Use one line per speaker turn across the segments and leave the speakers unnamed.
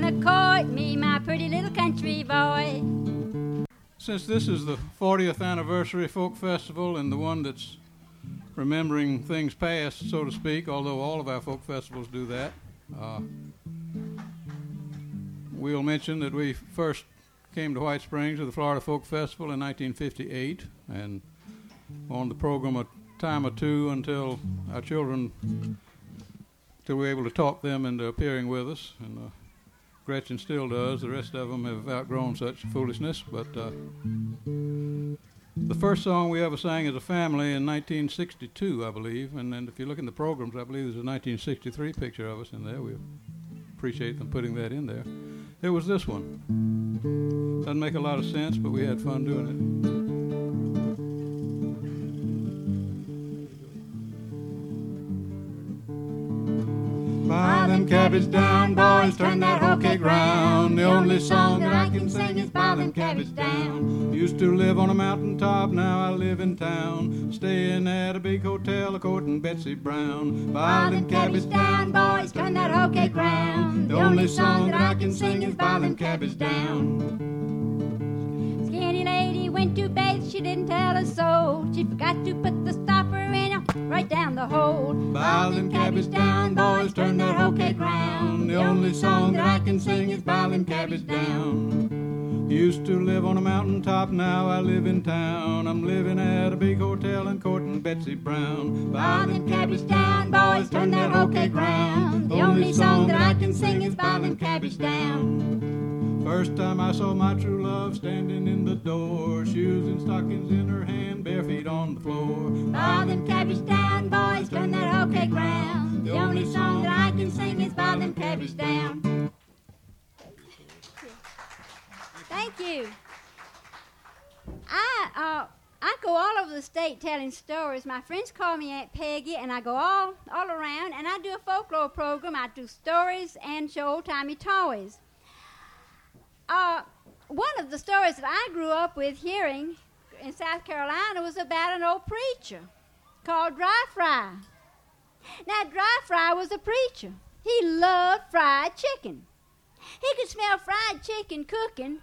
gonna court me, my pretty little country boy.
Since this is the 40th anniversary folk festival and the one that's remembering things past, so to speak, although all of our folk festivals do that, we'll mention that we first came to White Springs to the Florida Folk Festival in 1958 and on the program a time or two until our children, till we were able to talk them into appearing with us. And Gretchen still does. The rest of them have outgrown such foolishness. But the first song we ever sang as a family in 1962, I believe. And then if you look in the programs, I believe there's a 1963 picture of us in there. We appreciate them putting that in there. It was this one. Doesn't make a lot of sense, but we had fun doing it. Pile them cabbage down, boys, turn that hoe cake round. The only song that I can sing is pile them cabbage down. Used to live on a mountaintop, now I live in town. Staying at a big hotel, a-courting Betsy Brown. Pile them cabbage down, boys, turn that hoe cake round. The only song that I can sing is pile them cabbage down.
Skinny lady went to bathe, she didn't tell a soul. She forgot to put the stopper in, right down the hole.
Pile them cabbage down, boys, turn that hoe cake round. The only song that I can sing is pile them cabbage down. Used to live on a mountaintop, now I live in town. I'm living at a big hotel and courting Betsy Brown.
Pile them cabbage down, boys, turn that hoe cake round. The only song that I can sing is pile them cabbage down.
First time I saw my true love standing in the door, shoes and stockings in her hand, bare feet on the floor.
Pile them cabbage down, boys, turn that hoe cake round. The only song that I can sing is pile them cabbage down. Thank you. I go all over the state telling stories. My friends call me Aunt Peggy, and I go all around, and I do a folklore program. I do stories and show old-timey toys. One of the stories that I grew up with hearing in South Carolina was about an old preacher called Dry Fry. Now, Dry Fry was a preacher. He loved fried chicken. He could smell fried chicken cooking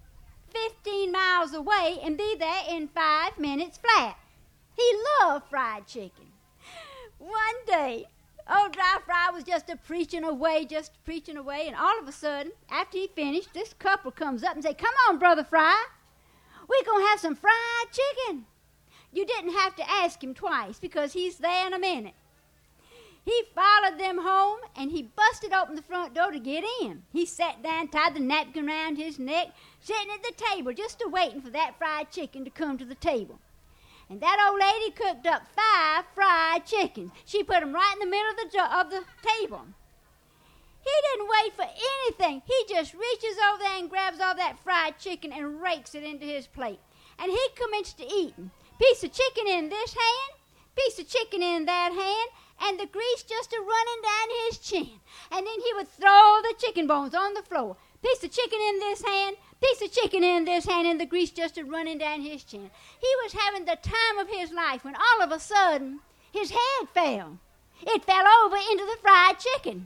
15 miles away and be there in 5 minutes flat. He loved fried chicken. One day, old Dry Fry was just preaching away, and all of a sudden, after he finished, this couple comes up and say, "Come on, Brother Fry, we're going to have some fried chicken." You didn't have to ask him twice because he's there in a minute. He followed them home, and he busted open the front door to get in. He sat down, tied the napkin around his neck, sitting at the table just waiting for that fried chicken to come to the table. And that old lady cooked up 5 fried chickens. She put them right in the middle of the table. He didn't wait for anything. He just reaches over there and grabs all that fried chicken and rakes it into his plate. And he commenced eating. Piece of chicken in this hand, piece of chicken in that hand, and the grease just running down his chin. And then he would throw the chicken bones on the floor. Piece of chicken in this hand, piece of chicken in this hand, and the grease just running down his chin. He was having the time of his life when all of a sudden his head fell. It fell over into the fried chicken.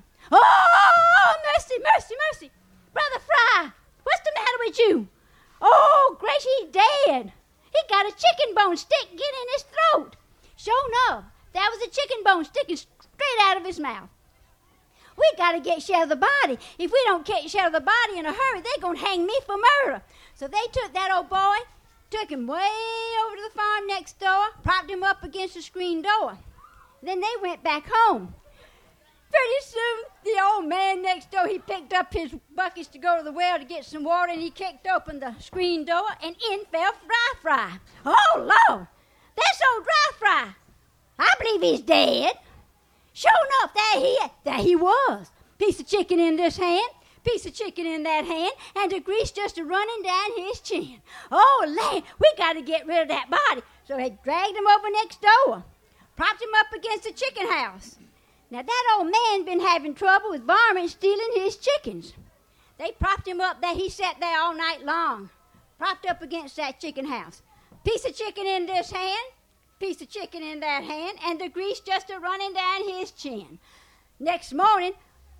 "Oh, mercy, mercy, mercy. Brother Fry, what's the matter with you?" "Oh, gracious, he's dead. He got a chicken bone stick getting in his throat." Sure enough, there was a chicken bone sticking straight out of his mouth. "We got to get share of the body. If we don't get share of the body in a hurry, they're going to hang me for murder." So they took that old boy, took him way over to the farm next door, propped him up against the screen door. Then they went back home. Pretty soon, the old man next door, he picked up his buckets to go to the well to get some water, and he kicked open the screen door, and in fell Dry Fry. "Oh, Lord, that's old Dry Fry. I believe he's dead." Sure enough, there he was. Piece of chicken in this hand, piece of chicken in that hand, and the grease just running down his chin. "Oh, land, we got to get rid of that body." So they dragged him over next door, propped him up against the chicken house. Now, that old man's been having trouble with varmints stealing his chickens. They propped him up there. He sat there all night long, propped up against that chicken house. Piece of chicken in this hand, piece of chicken in that hand, and the grease just running down his chin. Next morning,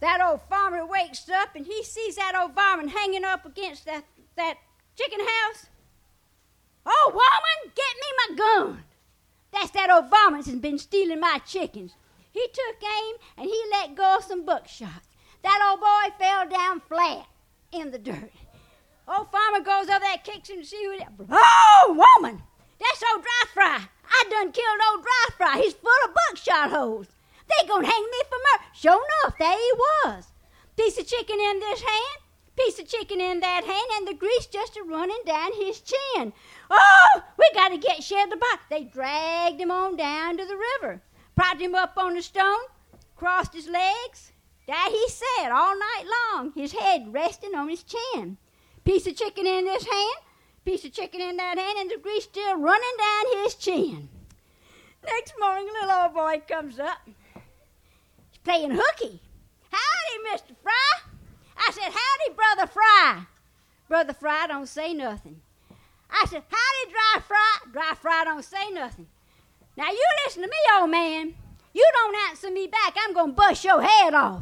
That old farmer wakes up and he sees that old varmint hanging up against that chicken house. Oh, woman, get me my gun. That's that old varmint that's been stealing my chickens. He took aim and he let go of some buckshots. That old boy fell down flat in the dirt. Old farmer goes over there, kicks him to see who it is. Oh, woman, that's old Dry Fry. I done killed old Dry Fry. He's full of buckshot holes. They gonna hang me for murder. Sure enough, there he was. Piece of chicken in this hand, piece of chicken in that hand, and the grease just a-running down his chin. Oh, we got to get Sheriff the body. They dragged him on down to the river, propped him up on a stone, crossed his legs. There he sat all night long, his head resting on his chin. Piece of chicken in this hand, piece of chicken in that hand, and the grease still running down his chin. Next morning, a little old boy comes up. He's playing hooky. Howdy, Mr. Fry. I said, howdy, Brother Fry. Brother Fry don't say nothing. I said, howdy, Dry Fry. Dry Fry don't say nothing. Now, you listen to me, old man. You don't answer me back, I'm going to bust your head off.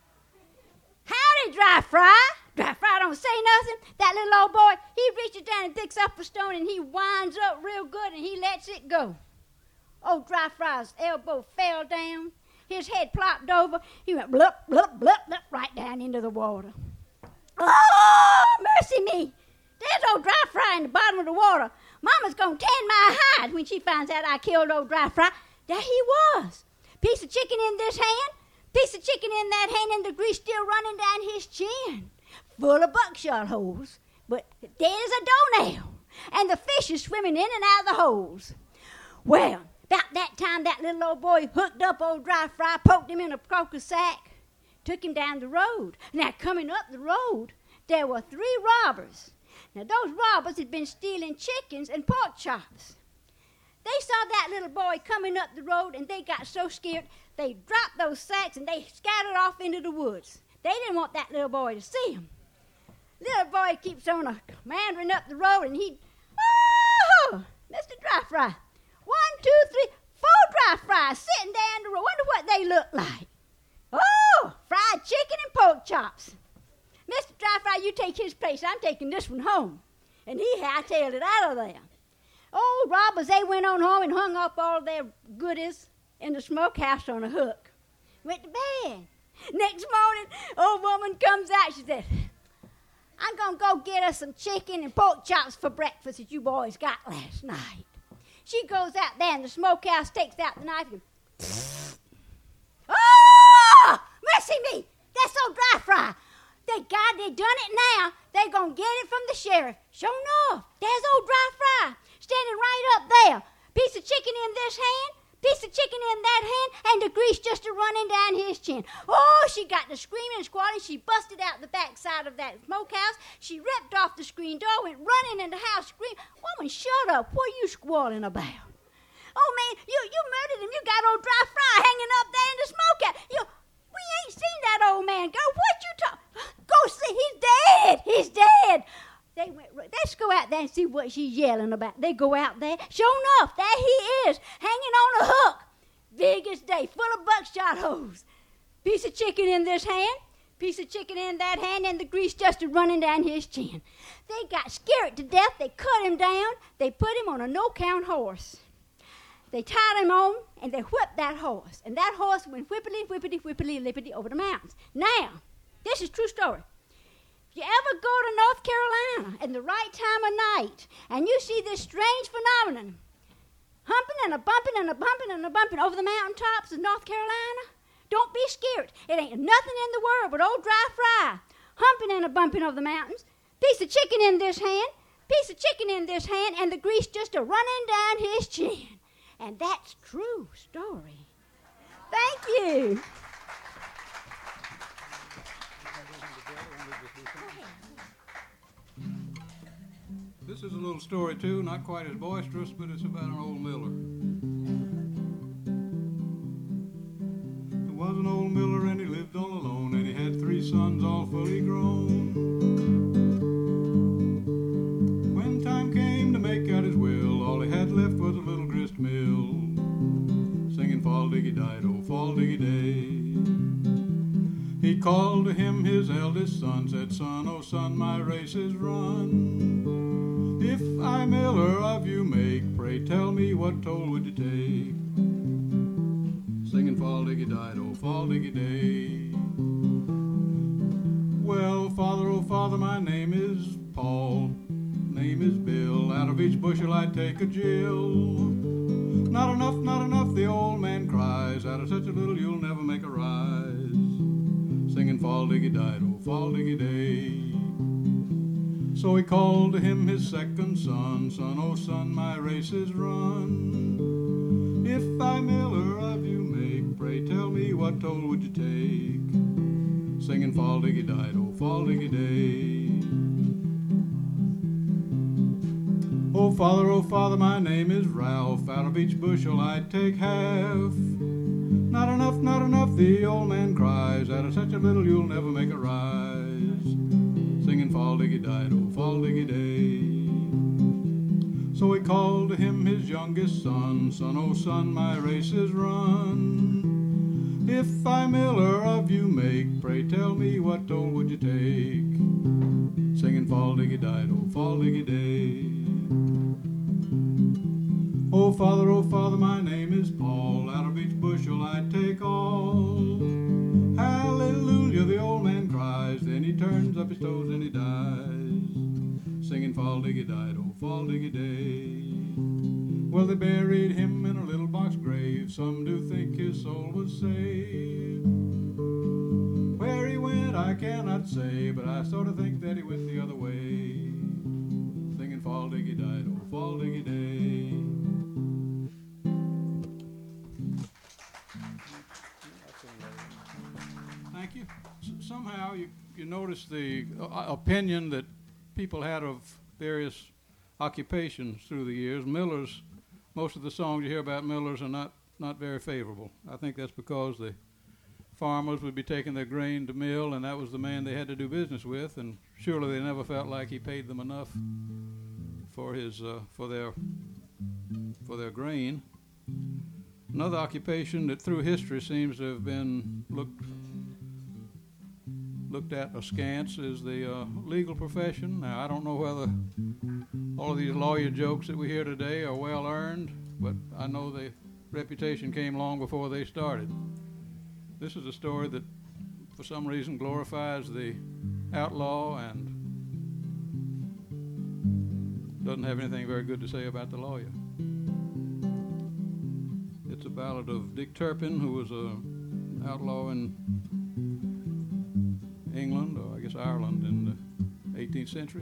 Howdy, Dry Fry. Dry Fry don't say nothing. That little old boy, he reaches down and picks up a stone and he winds up real good and he lets it go. Old Dry Fry's elbow fell down. His head plopped over. He went blup, blup, blup, blup, right down into the water. Oh, mercy me. There's old Dry Fry in the bottom of the water. Mama's going to tan my hide when she finds out I killed old Dry Fry. There he was. Piece of chicken in this hand, piece of chicken in that hand, and the grease still running down his chin. Full of buckshot holes, but dead as a doornail. And the fish is swimming in and out of the holes. Well, about that time, that little old boy hooked up old Dry Fry, poked him in a croaker sack, took him down the road. Now, coming up the road, there were 3 robbers. Now, those robbers had been stealing chickens and pork chops. They saw that little boy coming up the road, and they got so scared, they dropped those sacks, and they scattered off into the woods. They didn't want that little boy to see them. Little boy keeps on meandering up the road, and oh, Mr. Dry Fry. 1, 2, 3, 4 Dry Fries sitting down the road. Wonder what they look like. Oh, fried chicken and pork chops. Mr. Dry Fry, you take his place. I'm taking this one home. And he hightailed it out of there. Old robbers, they went on home and hung up all their goodies in the smokehouse on a hook. Went to bed. Next morning, old woman comes out. She said, I'm going to go get us some chicken and pork chops for breakfast that you boys got last night. She goes out there in the smokehouse, takes out the knife, and oh, mercy me, that's old Dry Fry. Thank God they done it now. They're going to get it from the sheriff. Sure enough, there's old Dry Fry standing right up there. Piece of chicken in this hand, piece of chicken in that hand, and the grease just a-running down his chin. Oh, she got to screaming and squalling. She busted out the back side of that smokehouse. She ripped off the screen door, went running in the house, screaming. Woman, shut up. What are you squalling about? Oh, man, you murdered him. You got old Dry Fry hanging up there in the smokehouse. We ain't seen that old man. Girl, what you talking? Go see. He's dead. He's dead. They went, let's go out there and see what she's yelling about. They go out there. Sure enough, there he is, hanging on a hook. Big as day, full of buckshot holes. Piece of chicken in this hand, piece of chicken in that hand, and the grease just running down his chin. They got scared to death. They cut him down. They put him on a no-count horse. They tied him on, and they whipped that horse. And that horse went whippity, whippity, whippity, lippity over the mountains. Now, this is true story. If you ever go to North Carolina in the right time of night, and you see this strange phenomenon, humping and a-bumping and a-bumping and a-bumping over the mountaintops of North Carolina, don't be scared. It ain't nothing in the world but old Dry Fry, humping and a-bumping over the mountains, piece of chicken in this hand, piece of chicken in this hand, and the grease just a-running down his chin. And that's true story. Thank you.
This is a little story, too, not quite as boisterous, but it's about an old miller. There was an old miller, and he lived all alone, and he had 3 sons, all fully grown. When time came to make out his will, all he had left was a little grist mill, singing fall diggy dido, fall diggy day. He called him his eldest son, said, Son, oh son, my race is run. If I miller of you make, pray tell me what toll would you take? Singing fall diggy died, oh fall diggy day. Well, Father, oh Father, my name is Paul, name is Bill. Out of each bushel I take a gill. Not enough, the old man cries. Out of such a little you'll never make a rise. Singing fall diggy died, oh fall diggy day. So he called to him his second son, Son, oh son, my race is run. If I miller of you make, pray tell me what toll would you take? Singing fall diggy died, oh fall diggy day. Oh Father, my name is Ralph. Out of each bushel I take half. Not enough, the old man cries. Out of such a little you'll never make a rise. Singing fall diggy died, oh fall diggy day. So he called to him his youngest son, Son, oh son, my race is run. If I miller of you make, pray tell me what toll would you take? Singing fall diggy died, oh fall diggy day. Oh Father, my name is Paul. Out of each bushel I take all. Hallelujah, the old man cries. Then he turns up his toes and he dies. Singing fall diggy died, oh fall diggy day. Well, they buried him in a little box grave. Some do think his soul was saved. Where he went I cannot say, but I sort of think that he went the other way. Singing fall diggy died, oh fall diggy day. Thank you. Somehow you notice the opinion that people had of various occupations through the years. Millers, most of the songs you hear about millers are not very favorable. I think that's because the farmers would be taking their grain to mill, and that was the man they had to do business with, and surely they never felt like he paid them enough for his for their grain. Another occupation that through history seems to have been looked at askance is the legal profession. Now, I don't know whether all of these lawyer jokes that we hear today are well earned, but I know the reputation came long before they started. This is a story that, for some reason, glorifies the outlaw and doesn't have anything very good to say about the lawyer. It's a ballad of Dick Turpin, who was an outlaw in England, or I guess Ireland, in the 18th century.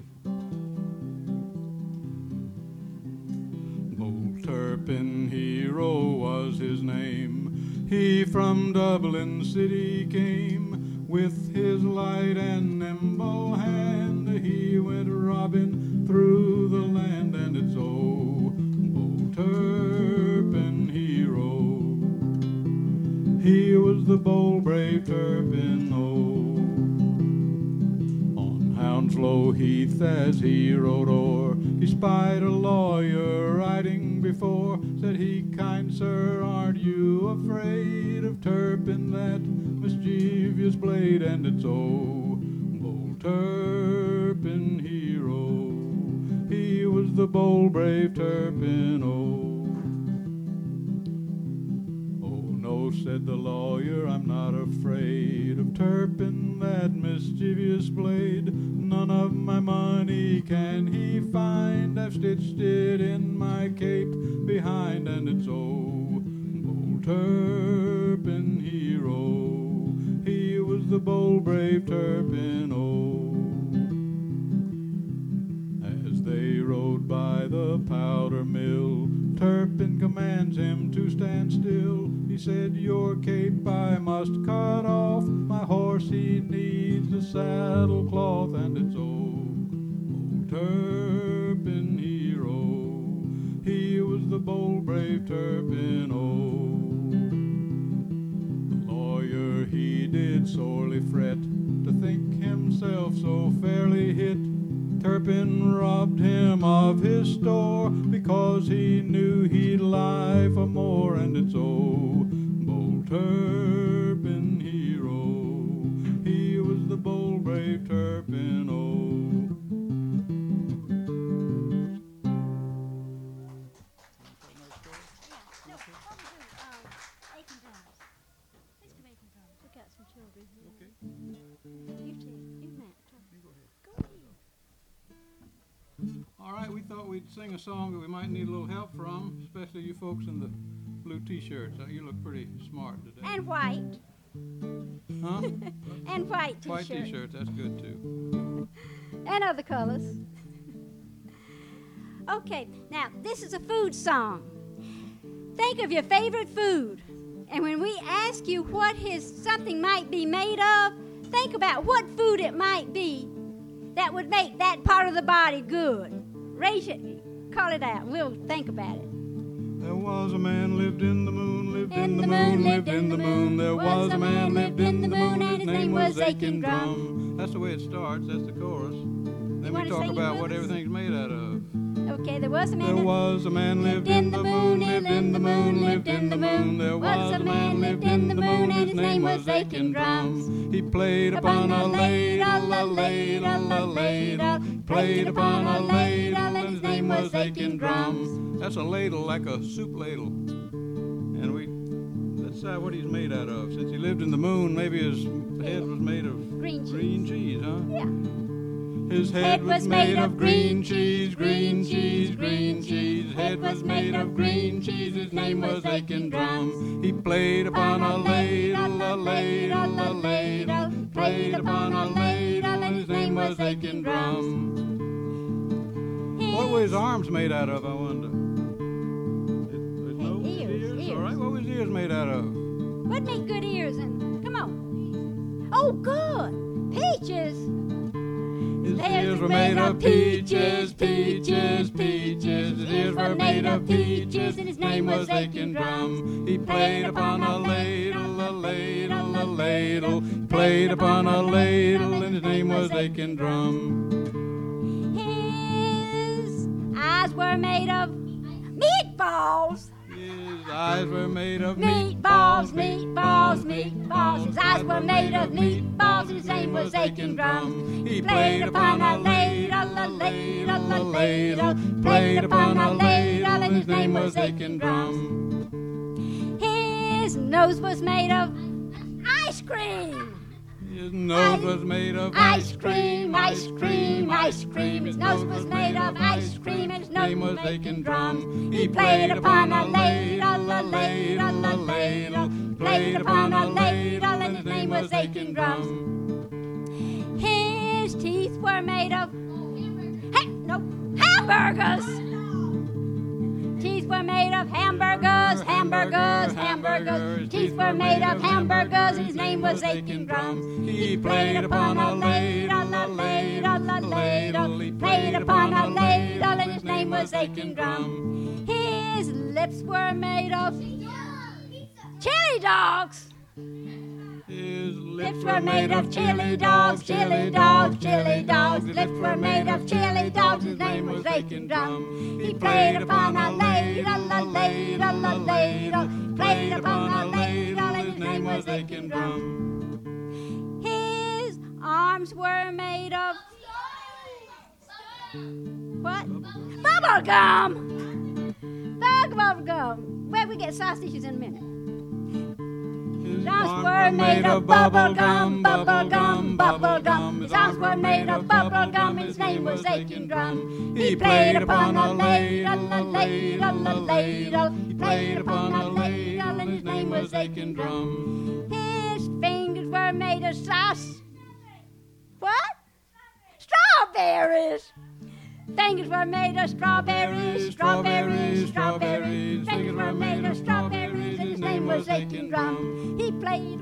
Old Turpin Hero was his name. He from Dublin city came. With his light and nimble hand, he went robbing through the land, and it's Old Turpin Hero. He was the bold, brave Turpin, On Hounslow Heath as he rode o'er, he spied a lawyer riding before. Said he, kind sir, aren't you afraid of Turpin, that mischievous blade? And it's Old Turpin Hero. He was the bold, brave Turpin, No, said the lawyer, I'm not afraid of Turpin, that mischievous blade. None of my money can he find. I've stitched it in my cape behind, and it's Old Turpin Hero. He was the bold, brave Turpin, As they rode by the powder mill, Turpin commands him to stand still. He said, your cape I must cut off. My horse, he needs a saddle cloth, and it's Old Turpin Hero. He was the bold, brave Turpin, The lawyer, he did sorely fret to think himself so fairly hit. Turpin robbed him of his store because he knew he'd lie for more, and it's Old Turpin Hero. He was the wave Turpin, oh. All right, we thought we'd sing a song that we might need a little help from, especially you folks in the blue T-shirts. You look pretty smart today.
And white.
Huh?
And white T-shirts.
White T-shirts, that's good too.
And other colors. Okay, now this is a food song. Think of your favorite food. And when we ask you what something might be made of, think about what food it might be that would make that part of the body good. Raise it, call it out. We'll think about it.
There was a man lived in the moon, lived in the moon, lived in the moon. There was a man lived in the moon, and his name was Aching Drum. That's the way it starts. That's the chorus. Then we talk about what everything's made out of.
Okay, there was a man.
There was a man lived in the moon, lived in the moon, lived in the moon. There was a man lived in the moon, and his name was Aching Drum. He played upon a ladle, a ladle, a ladle. Played upon a ladle, and his name was Aching Drum. That's a ladle, like a soup ladle. And let's decide what he's made out of. Since he lived in the moon, maybe his head was made of green cheese, huh?
Yeah.
His head was made of green cheese, green cheese, green cheese. His head was made of green cheese, his name was Aching Drum. He played upon a ladle, a ladle, a ladle. Played upon a ladle, and his name was Aching Drum. What were his arms made out of, I wonder? Ears. All right, what was his ears made out of?
What make good ears? And come on. Oh, good. Peaches.
His ears were made of peaches, peaches, peaches. His ears were made of peaches, and his name was Aching Drum. He played upon a ladle, a ladle, a ladle. Played upon a ladle, and his name was Aching Drum.
His eyes were made of meatballs.
His eyes were made of
meatballs, meatballs, meatballs. His eyes were made of meatballs, and his name was Aching Drum.
He played upon a ladle, a ladle, a ladle. Played upon a ladle, and his name was Aching Drum.
His nose was made of ice cream.
His nose was made of
ice cream, ice cream, ice cream. His nose was made of ice cream, and his name was Aching Drum. He played upon a ladle, a ladle, a ladle. Played upon a ladle, and his name was Aching Drum. His teeth were made of hamburgers. Teeth were made of hamburgers, hamburgers, hamburgers. Teeth were made of hamburgers, and his name was Aching Drum. He played upon a ladle, a ladle, a ladle. He played upon a ladle, and his name was Aching Drum. His lips were made of chili dogs.
His
lips were made of chili dogs, chili dogs, chili dogs. His lips were made of chili dogs, his name was Aching Drum. He played upon a ladle, a ladle, a ladle. Played upon a ladle, and his name was Aching Drum. His arms were made of what? Bubble gum. Bubble gum. Where we get sausages in a minute. His arms were made of bubble gum, bubble gum, bubble gum. His arms were made of bubble gum, his name was Aching Drum. He played upon a ladle, a ladle, a ladle. He played upon a ladle, and his name was Aching Drum. His fingers were made of what? Strawberries. Fingers were made of strawberries, strawberries, strawberries. Fingers were made of strawberries, and his name was Aching Drum. He played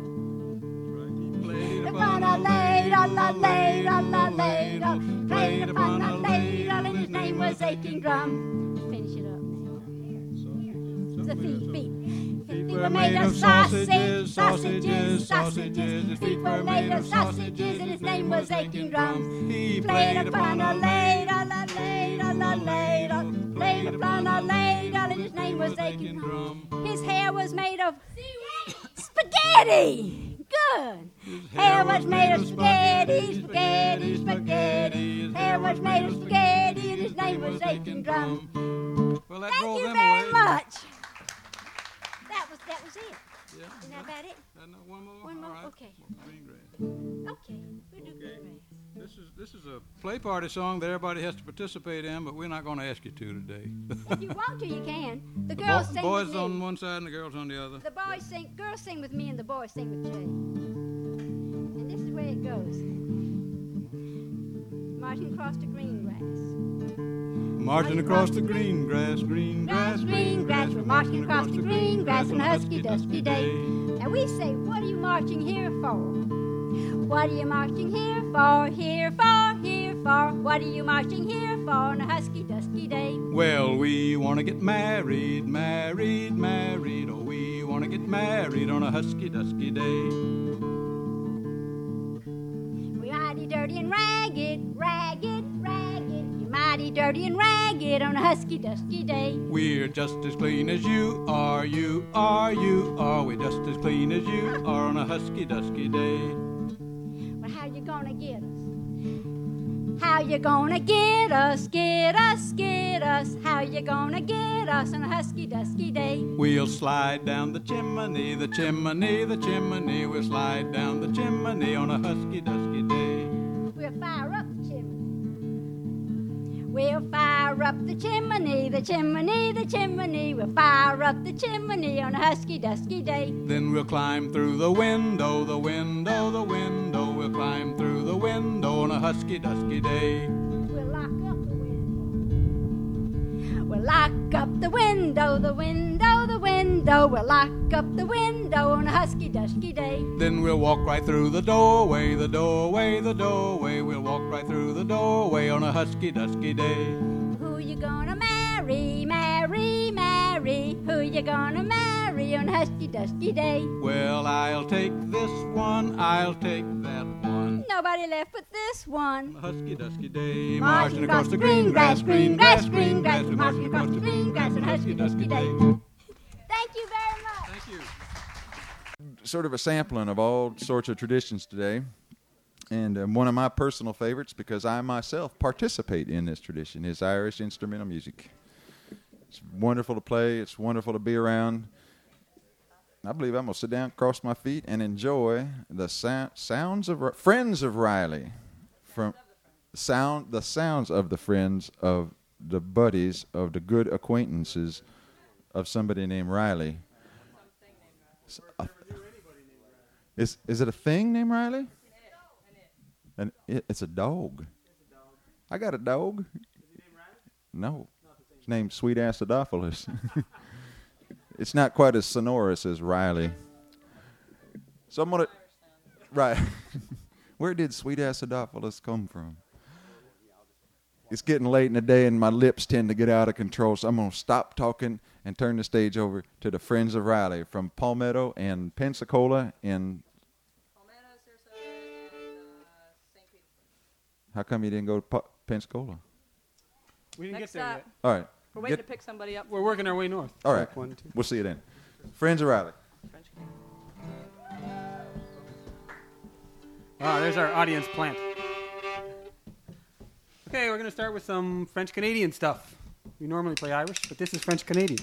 upon a ladle, a ladle, a ladle. Played upon a ladle, and his name was Aching Drum. Finish it up now. The feet. His feet were made of sausages, sausages, sausages. His feet were made of sausages, and his name was Aching Drum. He played upon a ladle, a ladle, a ladle. Played upon a ladle, and his name was Aching Drum. His hair was made of spaghetti. good. His hair was made of spaghetti, spaghetti, spaghetti. His hair was made of spaghetti, and his name was Aching Drum.
Well, that
Thank
drove
you
them
very
away.
much. That was it.
Yeah.
Isn't that about it?
One more.
One more?
All right.
Okay.
Green grass.
Okay, we'll do
Okay.
Green Grass.
This is a play party song that everybody has to participate in, but we're not going to ask you to today.
If you want to, you can. The girls sing
boys
with me.
on one side and the girls on the other.
The girls sing with me, and the boys sing with Jay. And this is where it goes. Marching across the green grass.
Marching across the green grass, green grass,
green grass. We're marching across the green grass on a husky, dusky day. And we say, what are you marching here for? What are you marching here for? Here for, here for. What are you marching here for on a husky, dusky day?
Well, we want to get married, married, married. Oh, we want to get married on a husky, dusky day.
We're mighty dirty and ragged, ragged, ragged. You're mighty dirty and ragged on a husky, dusky day.
We're just as clean as you are, you are, you are. We're just as clean as you are on a husky, dusky day.
Well, how you gonna get us? How you gonna get us, get us, get us? How you gonna get us on a husky, dusky day?
We'll slide down the chimney, the chimney, the chimney. We'll slide down the chimney on a husky, dusky day.
We'll fire up the chimney. We'll fire up the chimney, the chimney, the chimney. We'll fire up the chimney on a husky, dusky day.
Then we'll climb through the window, the window, the window. We'll climb through the window on a husky, dusky day.
We'll lock up the window. We'll lock up the window, the window, the window. We'll lock up the window on a husky, dusky day.
Then we'll walk right through the doorway, the doorway, the doorway. We'll walk right through the doorway on a husky, dusky day.
Who you gonna marry, marry, marry? Who you gonna marry on a husky, dusky day?
Well, I'll take this one, I'll take that one.
Nobody left but this one.
On a husky, dusky day.
Marching across the green grass, green grass, green grass. We're marching across the green grass on a husky, dusky day. Thank you very much.
Thank you.
Sort of a sampling of all sorts of traditions today. And one of my personal favorites, because I myself participate in this tradition, is Irish instrumental music. It's wonderful to play. It's wonderful to be around. I believe I'm going to sit down, cross my feet, and enjoy the sounds of Friends of Riley. The sounds of the friends of the buddies of the good acquaintances of somebody named Riley. Is it a thing named Riley? And it's a dog. I got a dog. No. His name's Sweet Acidophilus. It's not quite as sonorous as Riley. So I'm going to... Right. Where did Sweet Acidophilus come from? It's getting late in the day and my lips tend to get out of control, so I'm going to stop talking and turn the stage over to the Friends of Riley from Palmetto and Pensacola in... How come you didn't go to Pensacola?
We didn't
Next
get there
up.
yet.
All right.
We're waiting to pick somebody up.
We're working our way north.
All right.
1, 2.
We'll see you then. Friends of Riley.
French Canadian.
Wow, there's our audience plant. Okay, we're going to start with some French Canadian stuff. We normally play Irish, but this is French Canadian.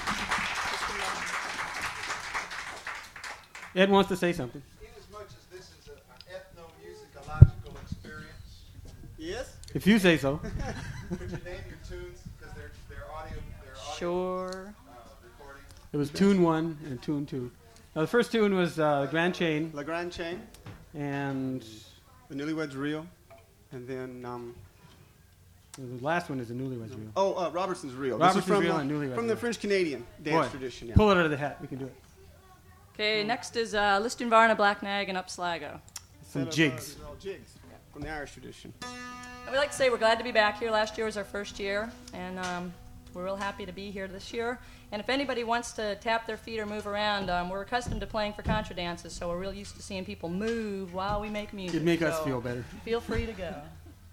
Ed wants to say something.
Inasmuch as this is an ethnomusicological experience,
Yes?
If you say so.
could you name your tunes because they're audio
Sure.
recording?
It was tune 1 and tune 2. Now the first tune was Grand Chain,
La Grande Chain,
and
The Newlyweds Reel, and then,
the last one is the Newlyweds Reel.
Robertson's Reel.
Robertson's
this is from,
Reel and Newlyweds
from the
Reel.
French-Canadian dance
Boy,
tradition. Yeah.
pull it out of the hat. We can do it.
Okay, next is Liston Varna, Black Nag, and Up Sligo.
Some
Set of,
jigs.
these are all jigs from the Irish tradition.
And we'd like to say we're glad to be back here. Last year was our first year, and we're real happy to be here this year. And if anybody wants to tap their feet or move around, we're accustomed to playing for contra dances, so we're real used to seeing people move while we make music.
It'd make us
So
feel better.
Feel free to go.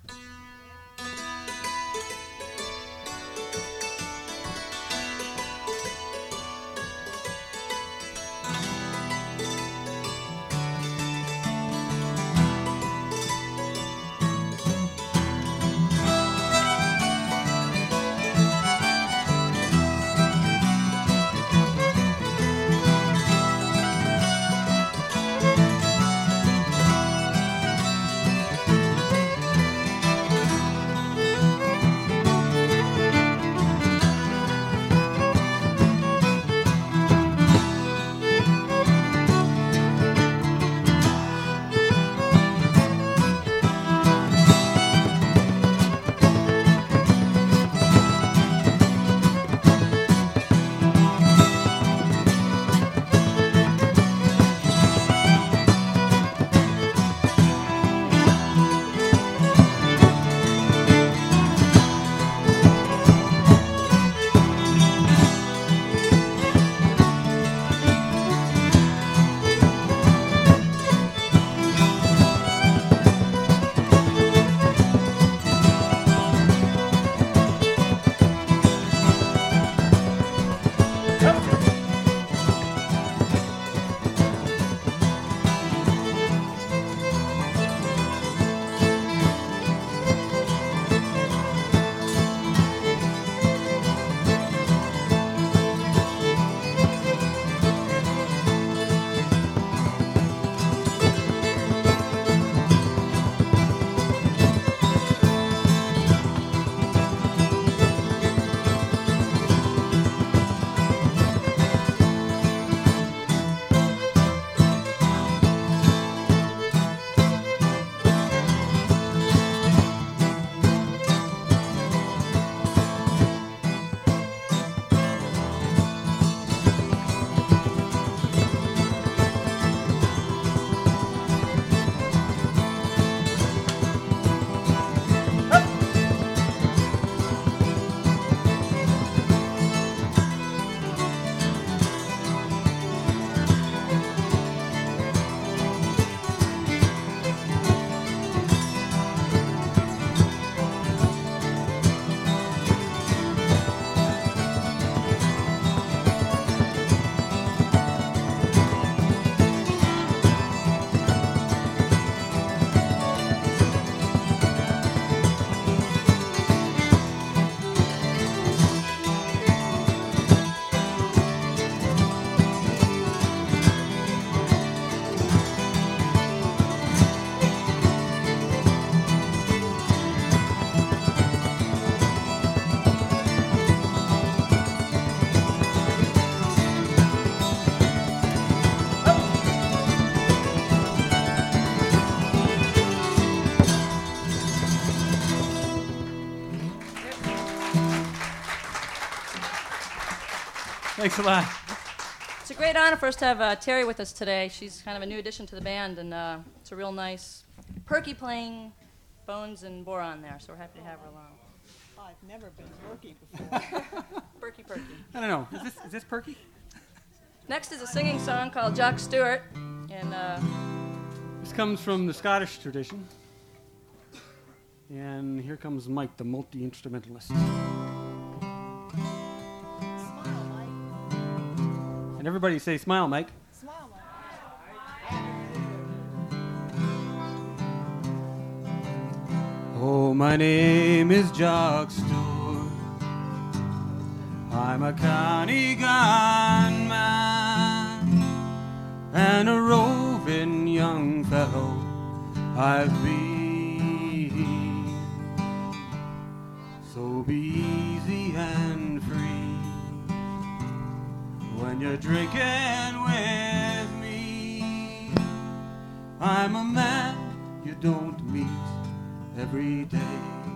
Thanks a lot.
It's a great honor for us to have Terry with us today. She's kind of a new addition to the band, and it's a real nice, perky playing bones and boron there, so we're happy to have her along.
I've never been working before.
Perky, perky.
I don't know. Is this perky?
Next is a singing song called Jock Stewart, and
This comes from the Scottish tradition. And here comes Mike, the multi-instrumentalist.
Smile, Mike.
And everybody say, smile, Mike.
Smile, Mike.
Oh, my name is Jock Stewart.
I'm a county gunman and a roving young fellow I've been. So be easy and free when you're drinking with me. I'm a man you don't meet every day.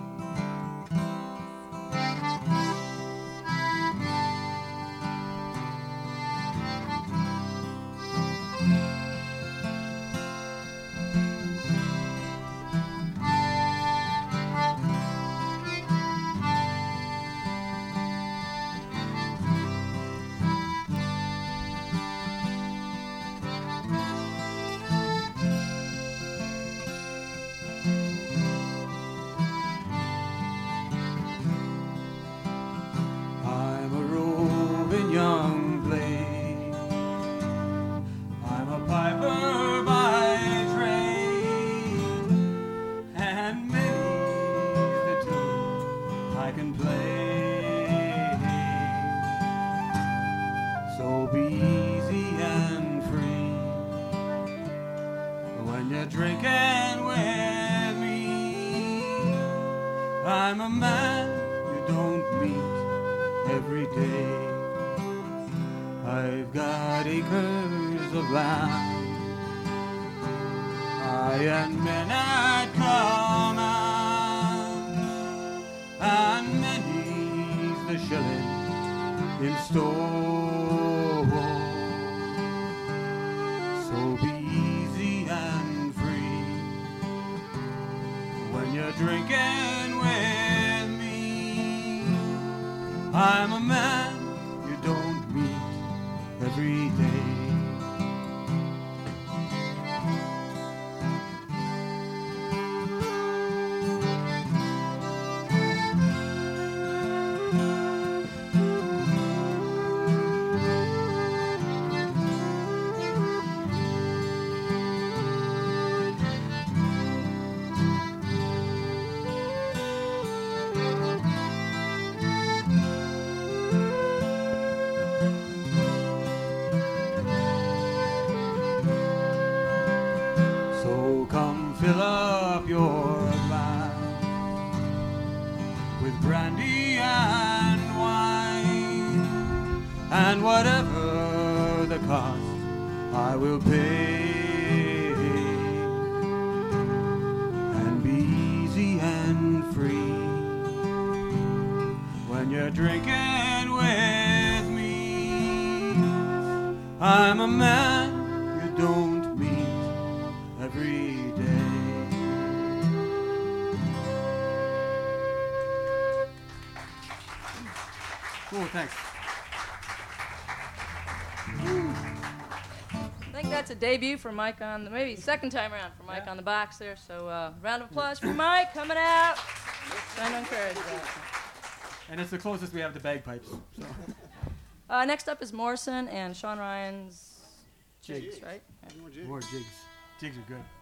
I'm a man you don't meet every day. I've got acres of land, I and men at command, and many's the shilling in store. So be easy and free when you're drinking with me. I'm a man you don't meet every day. Fill up your glass with brandy and wine, and whatever the cost I will pay, and be easy and free when you're drinking with me. I'm a man you don't meet every day. Cool, thanks.
I think that's a debut for Mike on the, maybe second time around for Mike on the box there. So round of applause for Mike coming out. Trying to encourage that.
And it's the closest we have to bagpipes. So.
Next up is Morrison and Sean Ryan's
Jigs,
right?
Yeah. More jigs. Jigs are good.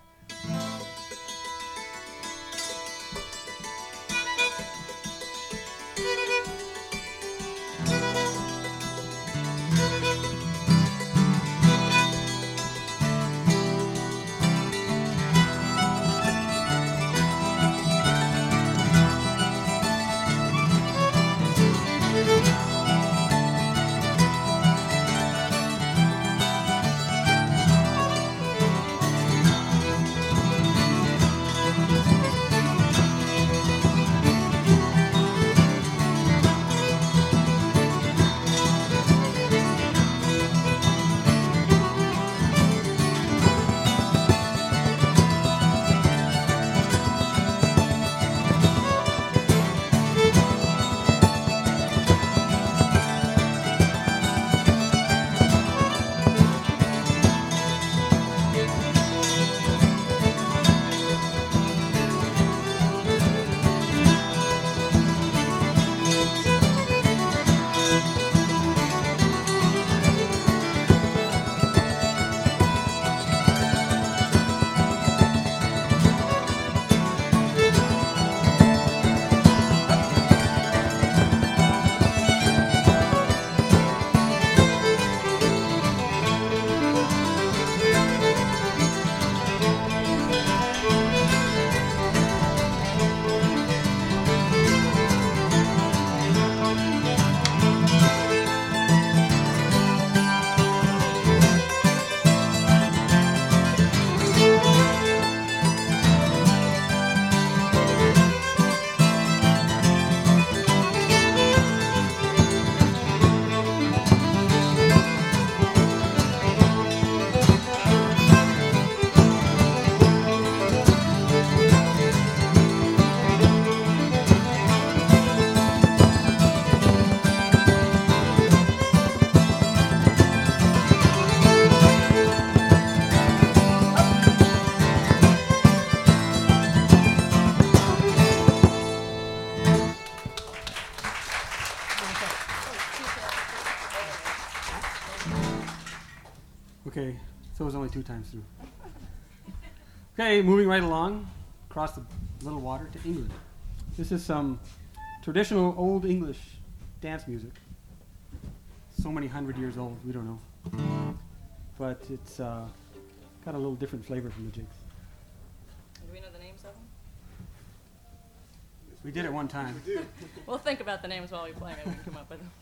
Okay, so it was only 2 times through. Okay, moving right along, across the little water to England. This is some traditional Old English dance music. So many 100 years old, we don't know. But it's got a little different flavor from the jigs.
Do we know the names of them?
We did it one time.
We'll think about the names while we play. Maybe we can come up with them.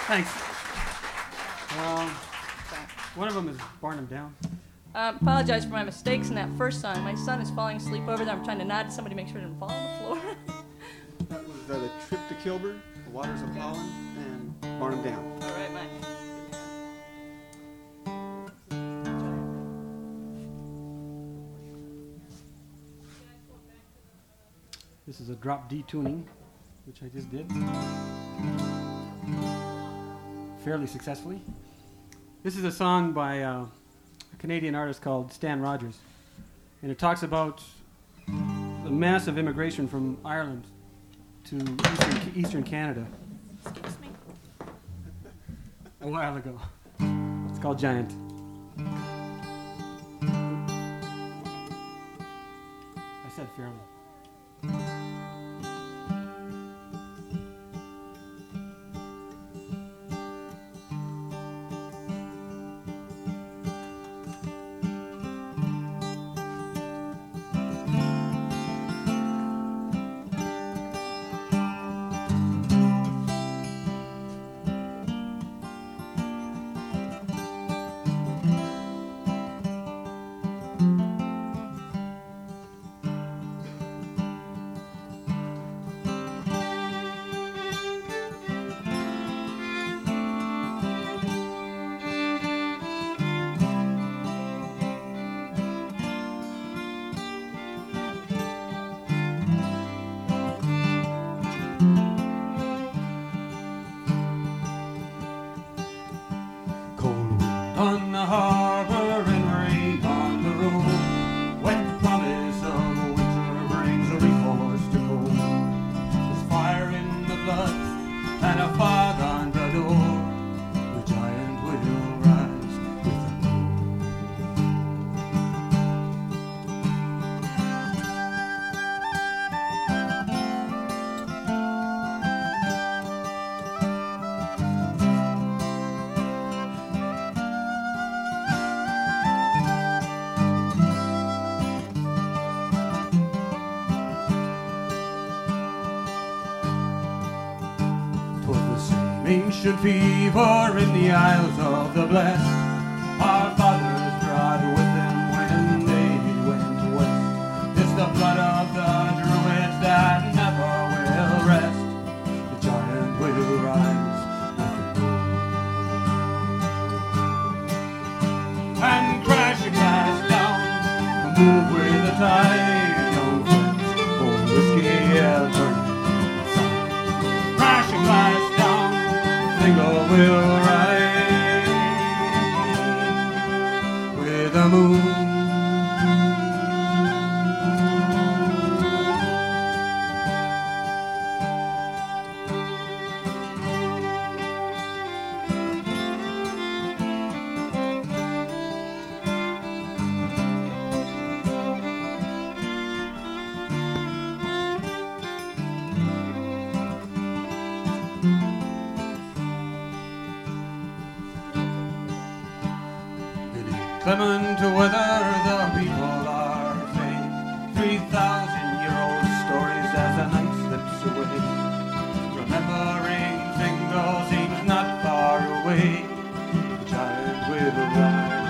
Thanks. One of them is Barnum Down.
Apologize for my mistakes in that first song. My son is falling asleep over there. I'm trying to nod to somebody to make sure it didn't fall on the floor.
That was The Trip to Kilburn, The Waters of Holland, and Barnum Down.
All right, Mike.
This is a drop D tuning, which I just did fairly successfully. This is a song by a Canadian artist called Stan Rogers, and it talks about the massive immigration from Ireland to eastern Canada
Excuse me.
a while ago. It's called Giant. I said fairly.
On the harbor and rain on the road, wet promise of winter brings a recourse to cold. There's fire in the blood and a fog on the door. The giant will rise with the moon. Ancient fever in the Isles of the Blest. Our fathers brought with them when they went west. It's the blood of the Druids that never will rest. The giant will rise with the moon. And crash and glass down, move with the tide. Young friends, old whiskey ever. Crash and glass down, Bingo will rise with the moon. Clement to whether the people are faint. 3,000-year-old stories as the night slips away. Remembering Fingal seems not far away. The giant will rise.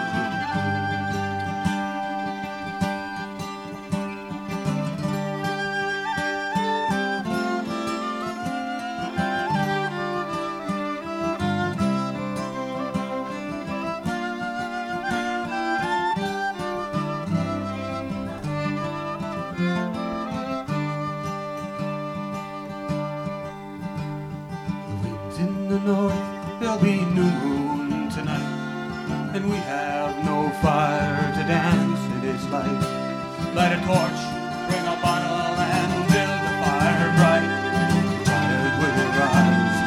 In the north, there'll be new moon tonight, and we have no fire to dance in its light. Light a torch, bring a bottle, and build a fire bright. The giant will rise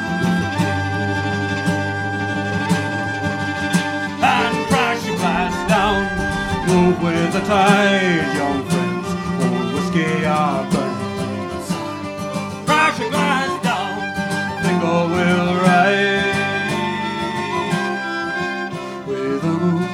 with the moon. And crash and blast down, move with the tide, young friends. Old whiskey are burning. Crash and blast down, Bingo will rise with the moon.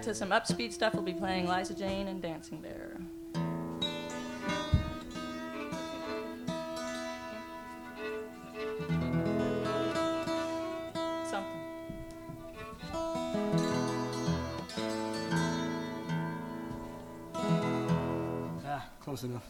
to some upspeed stuff, we'll be playing Liza Jane and Dancing Bear. Something.
Close enough.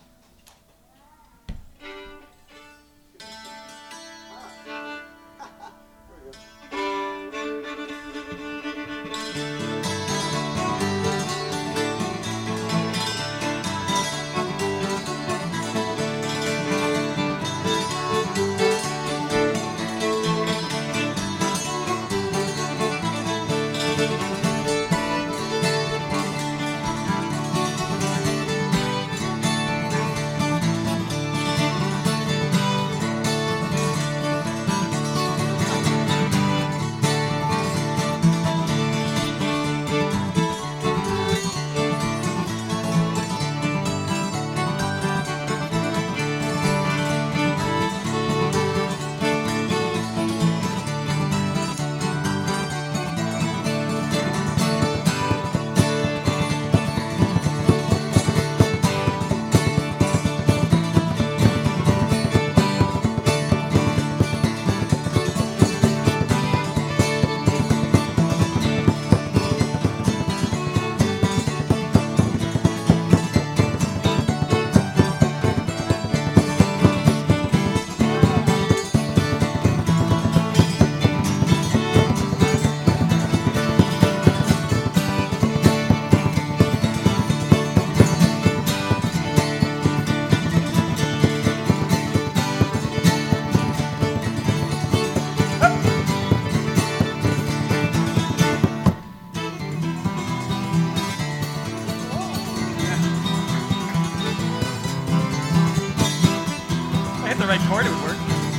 Right chord, it would work.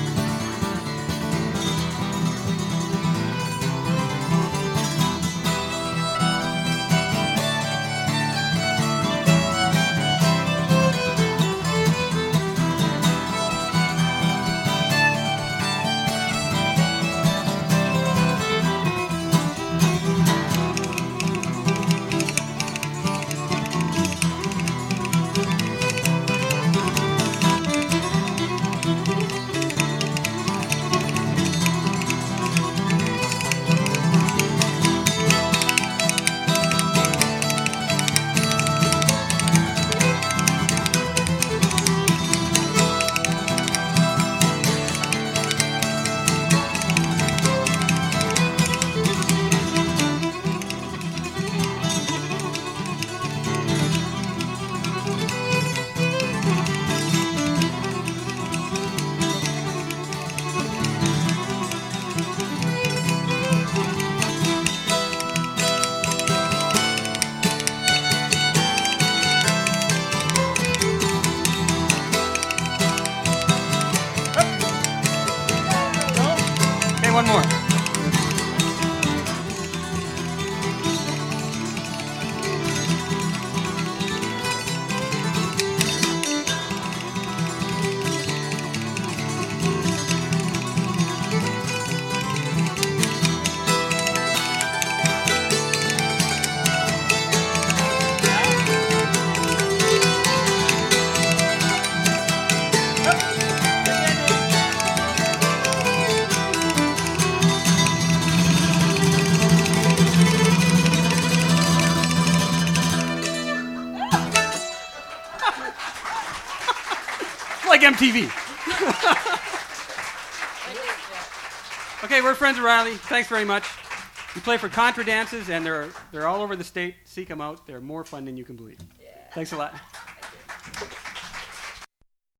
One more. Like MTV. Okay, we're friends of Riley. Thanks very much. We play for contra dances, and they're all over the state. Seek them out. They're more fun than you can believe. Yeah. Thanks a lot.